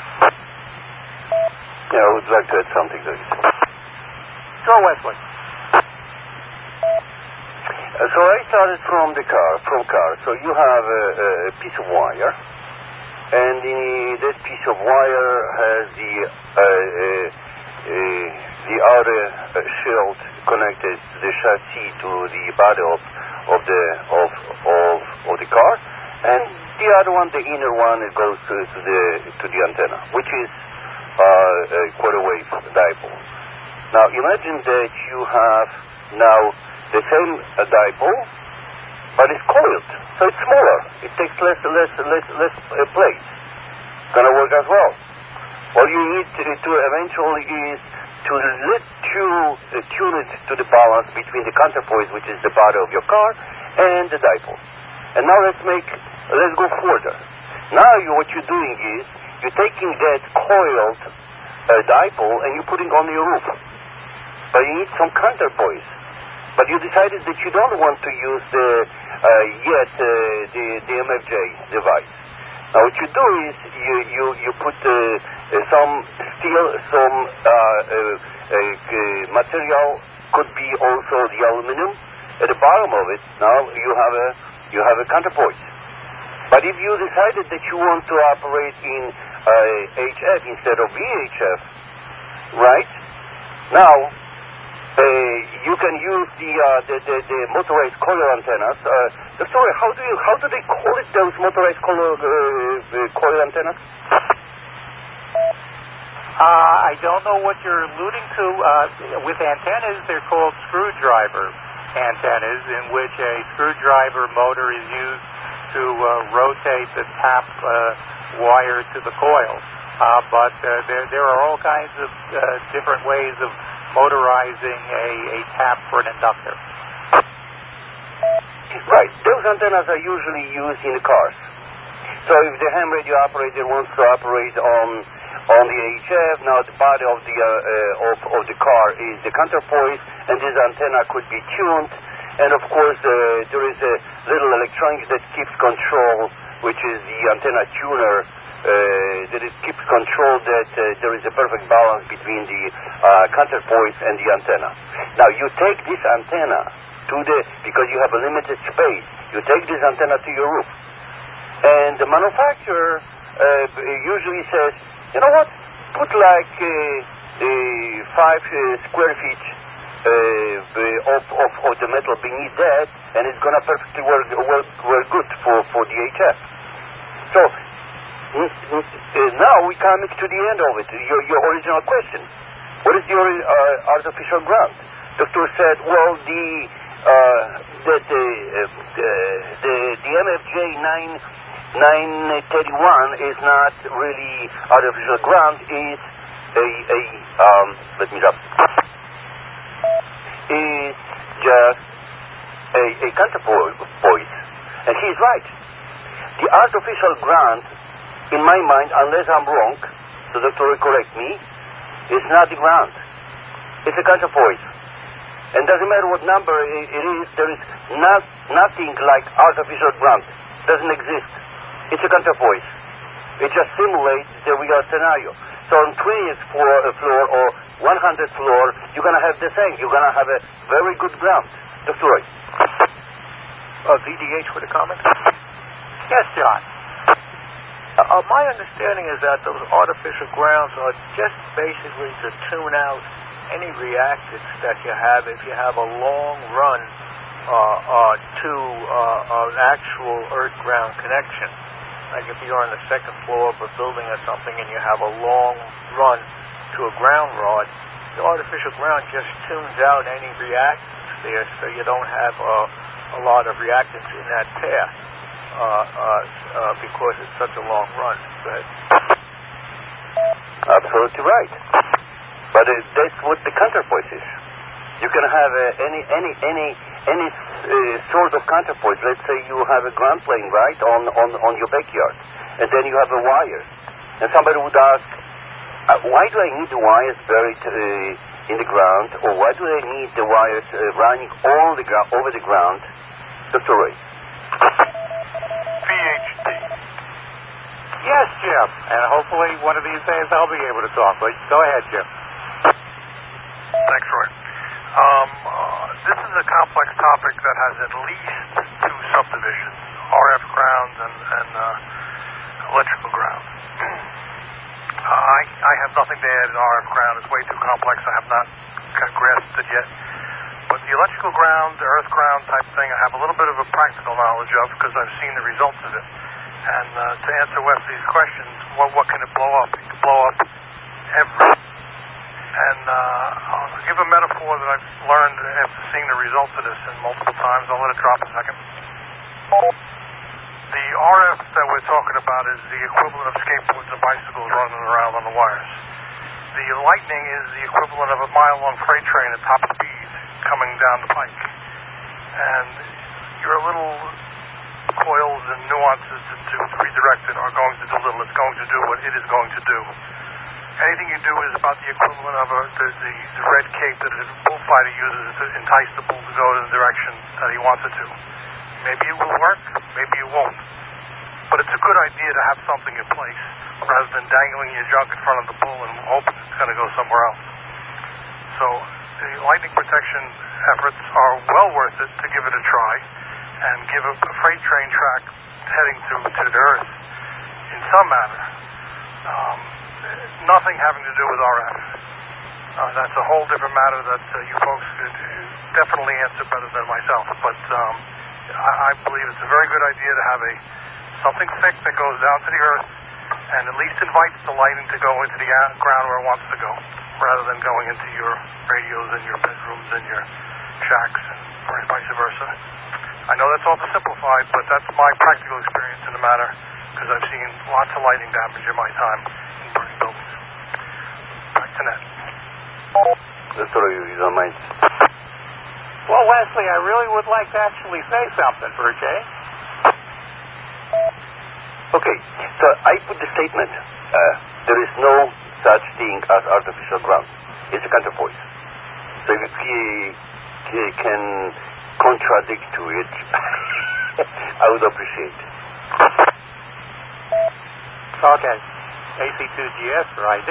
Yeah, I would like to add something to it. Sure, Wesley. Uh, so I started from the car, from car. So you have a, a piece of wire, and in that piece of wire has the uh, uh, uh, the outer uh, shield connected to the chassis to the body of of the of of of the car, and the other one, the inner one, it goes to, to the to the antenna, which is uh, a quarter wave dipole. Now imagine that you have now the same uh, dipole, but it's coiled, so it's smaller. It takes less less less less uh, place. Gonna work as well. All you need to, to eventually is to let you uh, tune it to the balance between the counterpoise, which is the body of your car, and the dipole. And now let's make let's go further. Now you, what you're doing is you're taking that coiled uh, dipole and you're putting on your roof, but you need some counterpoise. But you decided that you don't want to use the uh, yet uh, the, the M F J device. Now what you do is you you, you put uh, uh, some steel, some uh, uh, uh, material, could be also the aluminum at the bottom of it. Now you have a you have a counterpoise. But if you decided that you want to operate in uh, H F instead of V H F, right? Now Uh, you you can use the uh, the, the, the motorized collar antennas. Uh, sorry, how do you how do they call it? Those motorized collar uh, coil antennas? Uh, I don't know what you're alluding to. Uh, with antennas, they're called screwdriver antennas, in which a screwdriver motor is used to uh, rotate the tap uh, wire to the coil. Uh, but uh, there, there are all kinds of uh, different ways of motorizing a, a tap for an inductor. Right. Those antennas are usually used in cars. So if the ham radio operator wants to operate on on the H F, now the body of the uh, uh, of, of the car is the counterpoise, and this antenna could be tuned. And of course, uh, there is a little electronics that keeps control, which is the antenna tuner, uh, that it keeps control that uh, there is a perfect balance between the uh, counterpoise and the antenna. Now, you take this antenna to the, because you have a limited space, you take this antenna to your roof. And the manufacturer uh, usually says, you know what, put like uh, uh, five uh, square feet uh, of, of, of the metal beneath that, and it's going to perfectly work, work, work good for, for the H F. So, now we come to the end of it, your, your original question. What is your uh, artificial ground? Doctor said, well, the uh, the, the, uh, the, the M F J nine thirty-one is not really artificial ground, it's a, a um, let me stop, it's just a, a counterpoise. And he's right. The artificial ground, in my mind, unless I'm wrong, the doctor will correct me, is not the ground. It's a counterpoise. And doesn't matter what number it is, there is not, nothing like artificial ground. Doesn't exist. It's a counterpoise. It just simulates the real scenario. So on twentieth floor, uh, floor or one hundredth floor, you're going to have the same. You're going to have a very good ground. Doctor Roy. Uh, V D H with a comment? Yes, John. Uh, my understanding is that those artificial grounds are just basically to tune out any reactance that you have if you have a long run uh, uh, to uh, an actual earth-ground connection. Like if you're on the second floor of a building or something and you have a long run to a ground rod, the artificial ground just tunes out any reactance there so you don't have uh, a lot of reactance in that path. Uh, uh, uh, because it's such a long run. Go ahead. Absolutely right. But uh, that's what the counterpoise is. You can have uh, any any any any uh, sort of counterpoise. Let's say you have a ground plane, right, on, on, on your backyard, and then you have a wire. And somebody would ask, uh, why do I need the wires buried uh, in the ground, or why do I need the wires uh, running all the gra- over the ground? Doctor Ray. PhD. Yes, Jim. And hopefully one of these days I'll be able to talk. But go ahead, Jim. Thanks, Roy. Um, uh, this is a complex topic that has at least two subdivisions, R F grounds and, and uh, electrical grounds. uh, I, I have nothing to add in R F ground. It's way too complex. I have not grasped it yet. But the electrical ground, the earth ground type thing, I have a little bit of a practical knowledge of because I've seen the results of it. And uh, to answer Wesley's questions, what, what can it blow up? It can blow up everything. And uh, I'll give a metaphor that I've learned after seeing the results of this and multiple times. I'll let it drop a second. The R F that we're talking about is the equivalent of skateboards and bicycles running around on the wires. The lightning is the equivalent of a mile-long freight train at top speed coming down the pike. And your little coils and nuances to, to redirect it are going to do little. It's going to do what it is going to do. Anything you do is about the equivalent of a, the, the, the red cape that a bullfighter uses to entice the bull to go in the direction that he wants it to. Maybe it will work, maybe it won't. But it's a good idea to have something in place rather than dangling your junk in front of the bull and hoping it's going to go somewhere else. So the lightning protection efforts are well worth it to give it a try and give a, a freight train track heading to, to the earth in some manner. Um, nothing having to do with R F. Uh, that's a whole different matter that uh, you folks could definitely answer better than myself. But um, I, I believe it's a very good idea to have a something thick that goes down to the earth and at least invites the lighting to go into the ground where it wants to go, rather than going into your radios and your bedrooms and your shacks, or vice versa. I know that's oversimplified, but that's my practical experience in the matter, because I've seen lots of lighting damage in my time in burning buildings. Back to Ned. Let's throw you, you don't mind. Well, Leslie, I really would like to actually say something for a change. Okay, so I put the statement. Uh, there is no such thing as artificial ground. It's a counterpoise. So if he, he can contradict to it, I would appreciate it. Okay. A C two G S for I D.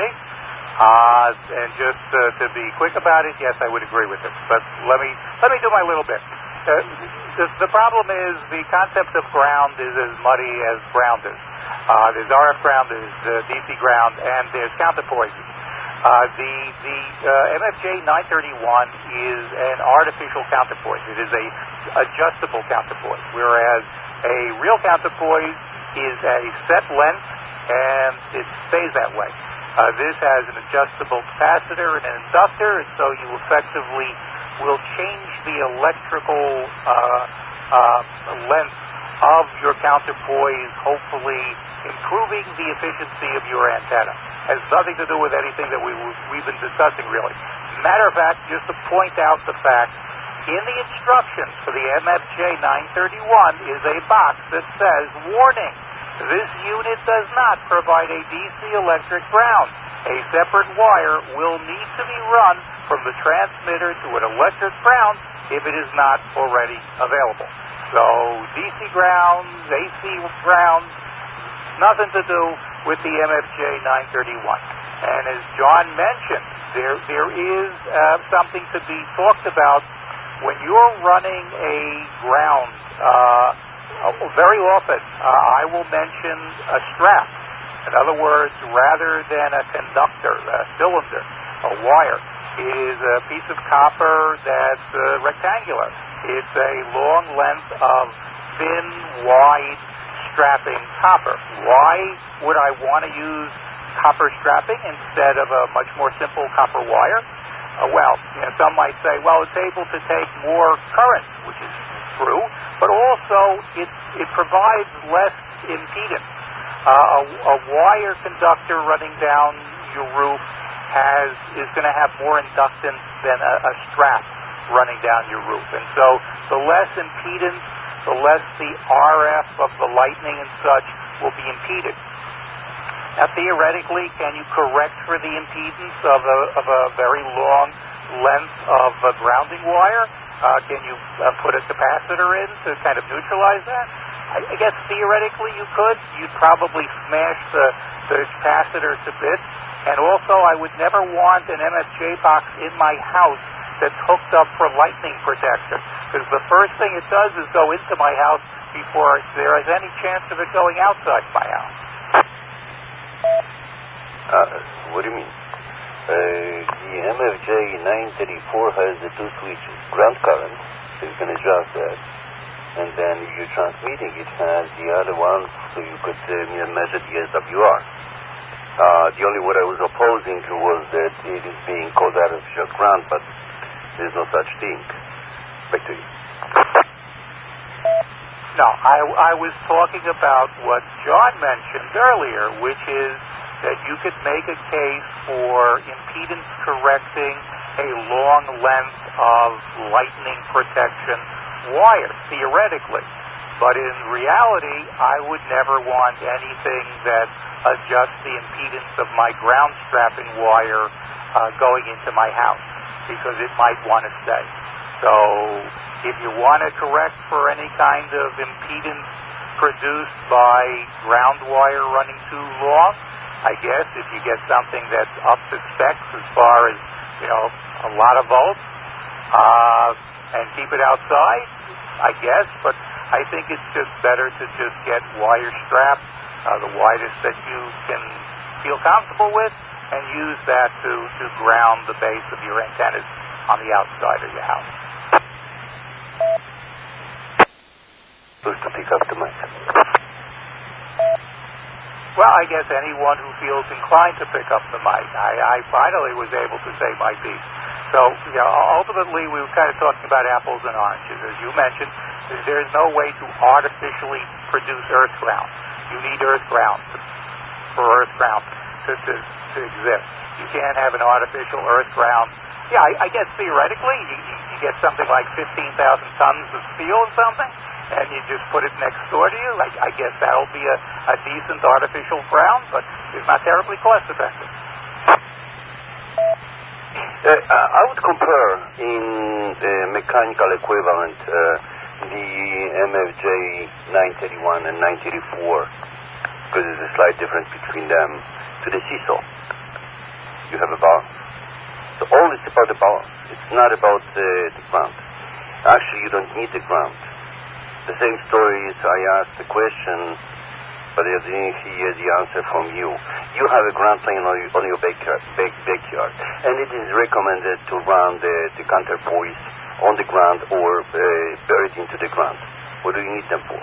Uh, and just uh, to be quick about it, yes, I would agree with it. But let me let me do my little bit. Uh, the, the problem is the concept of ground is as muddy as ground is. Uh, there's R F ground, there's uh, D C ground, and there's counterpoises. Uh, the the uh, M F J nine thirty-one is an artificial counterpoise. It is a adjustable counterpoise, whereas a real counterpoise is a set length and it stays that way. Uh, this has an adjustable capacitor and an inductor, and so you effectively will change the electrical uh, uh, length of your counterpoise, hopefully improving the efficiency of your antenna. Has nothing to do with anything that we, we've been discussing, really. Matter of fact, just to point out the fact, in the instructions for the M F J nine thirty-one is a box that says, warning, this unit does not provide a D C electric ground. A separate wire will need to be run from the transmitter to an electric ground if it is not already available. So D C grounds, A C grounds, nothing to do with the M F J nine thirty-one. And as John mentioned, there there is uh, something to be talked about when you're running a ground. Uh, very often, uh, I will mention a strap. In other words, rather than a conductor, a cylinder, a wire, it is a piece of copper that's uh, rectangular. It's a long length of thin, wide strapping copper. Why would I want to use copper strapping instead of a much more simple copper wire? Uh, well, you know, some might say, well, it's able to take more current, which is true, but also it it provides less impedance. Uh, a, a wire conductor running down your roof has is going to have more inductance than a, a strap running down your roof, and so the less impedance, the less the R F of the lightning and such will be impeded. Now, theoretically, can you correct for the impedance of a, of a very long length of a grounding wire? Uh, can you uh, put a capacitor in to kind of neutralize that? I, I guess theoretically you could. You'd probably smash the, the capacitor to bits. And also, I would never want an M F J box in my house that's hooked up for lightning protection, because the first thing it does is go into my house before there is any chance of it going outside my house. Uh, what do you mean? Uh, the M F J nine thirty-four has the two switches, ground current, so you can adjust that, and then if you're transmitting, it has the other one, so you could uh, measure the S W R. Uh, the only what I was opposing to was that it is being called artificial ground, but there's no such thing. Back to you. No, I, I was talking about what John mentioned earlier, which is that you could make a case for impedance correcting a long length of lightning protection wire, theoretically. But in reality, I would never want anything that adjusts the impedance of my ground strapping wire uh, going into my house, because it might want to stay. So if you want to correct for any kind of impedance produced by ground wire running too long, I guess if you get something that's up to specs as far as, you know, a lot of volts, uh, and keep it outside, I guess, but I think it's just better to just get wire straps, uh, the widest that you can feel comfortable with, and use that to, to ground the base of your antennas on the outside of your house. Who's to pick up the mic? Well, I guess anyone who feels inclined to pick up the mic. I, I finally was able to say my piece. So, you know, ultimately, we were kind of talking about apples and oranges. As you mentioned, there's no way to artificially produce earth ground. You need earth ground for earth ground to, to, to exist. You can't have an artificial earth ground. Yeah, I, I guess theoretically, you, you get something like fifteen thousand tons of steel or something, and you just put it next door to you. I, I guess that'll be a, a decent artificial ground, but it's not terribly cost effective. Uh, I would compare in the mechanical equivalent uh, the M F J nine thirty-one and nine thirty-four, because there's a slight difference between them, to the seesaw. You have a balance. So all is about the balance. It's not about uh, the ground. Actually, you don't need the ground. The same story is I asked the question, but I didn't hear the answer from you. You have a ground plane on your, on your backyard, back, backyard, and it is recommended to run the, the counterpoise on the ground or uh, buried into the ground. What do you need them for?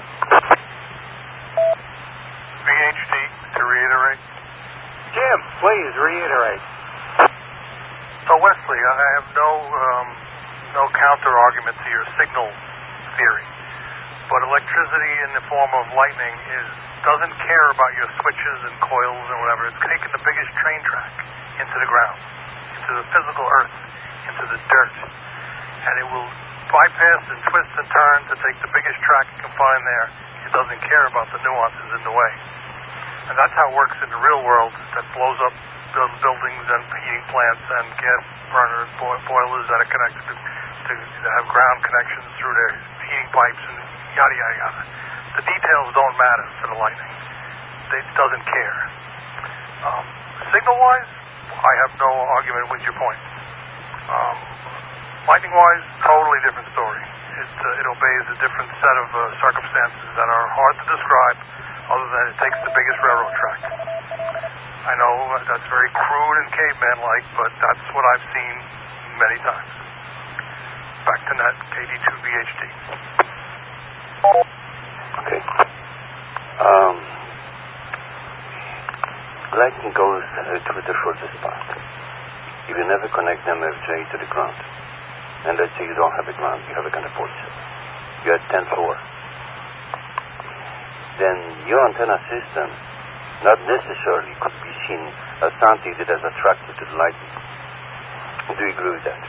V H D, to reiterate. Jim, please reiterate. So, Wesley, I have no um, no counter argument to your signal theory, but electricity in the form of lightning is doesn't care about your switches and coils and whatever. It's taking the biggest train track into the ground, into the physical earth, into the dirt, and it will bypass and twist and turn to take the biggest track it can find there. It doesn't care about the nuances in the way. And that's how it works in the real world, that blows up buildings and heating plants and gas burners, bo- boilers that are connected to, to, to have ground connections through their heating pipes and yada, yada, yada. The details don't matter for the lightning. It doesn't care. Um, signal-wise, I have no argument with your point. Um, lightning-wise, totally different story. It, uh, it obeys a different set of uh, circumstances that are hard to describe, other than it takes the biggest railroad track. I know that's very crude and caveman-like, but that's what I've seen many times. Back to net, K D two V H D. Okay. Um, lightning goes uh, to the shortest path. If you never connect M F J to the ground, and let's say you don't have a ground, you have a counterpoise, you're at tenth floor, then your antenna system not necessarily could be seen as something that is attracted to the lightning. Do you agree with that?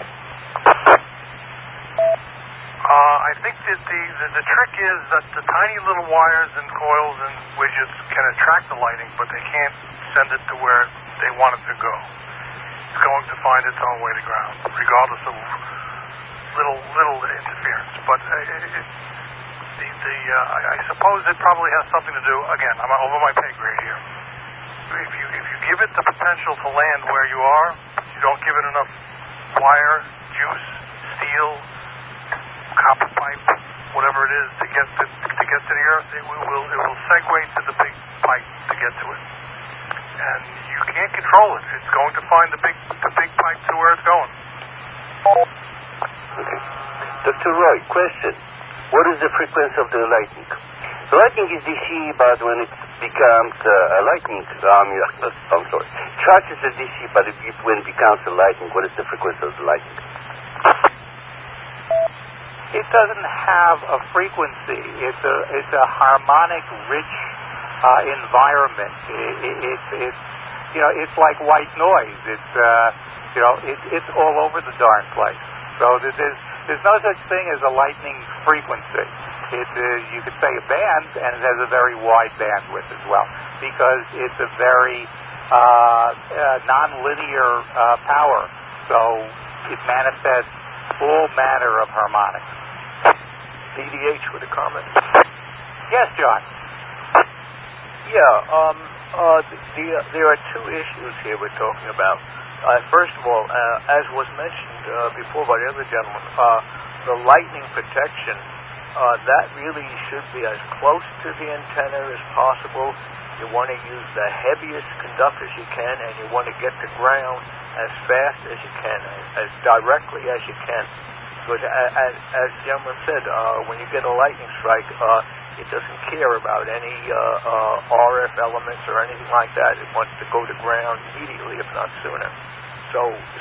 Uh, I think that the, the, the trick is that the tiny little wires and coils and widgets can attract the lightning, but they can't send it to where they want it to go. It's going to find its own way to ground, regardless of little little interference. But uh, it, it, the, the uh, I, I suppose it probably has something to do. Again, I'm over my pay grade here. If you if you give it the potential to land where you are, you don't give it enough wire, juice, steel, copper pipe, whatever it is to get to, to get to the earth, it will, will it will segue to the big pipe to get to it, and you can't control it. It's going to find the big the big pipe to where it's going. Okay. Doctor Roy, question: what is the frequency of the lightning? The lightning is D C, but when it becomes uh, a lightning, um, I'm sorry, charges is D C, but it, when it becomes a lightning, what is the frequency of the lightning? It doesn't have a frequency. It's a it's a harmonic, rich uh, environment. It, it, it's it's you know it's like white noise. It's uh, you know it, it's all over the darn place. So there's there's no such thing as a lightning frequency. It is, you could say, a band, and it has a very wide bandwidth as well, because it's a very uh, uh, non-linear uh, power. So it manifests all manner of harmonics. D D H with a comment. Yes, John. Yeah, um, uh, the, the, uh, there are two issues here we're talking about. Uh, first of all, uh, as was mentioned uh, before by the other gentleman, uh, the lightning protection uh, that really should be as close to the antenna as possible. You want to use the heaviest conductors you can, and you want to get to ground as fast as you can, as, as directly as you can. Because as, as the gentleman said, uh, when you get a lightning strike, uh, it doesn't care about any uh, uh, R F elements or anything like that. It wants to go to ground immediately, if not sooner. So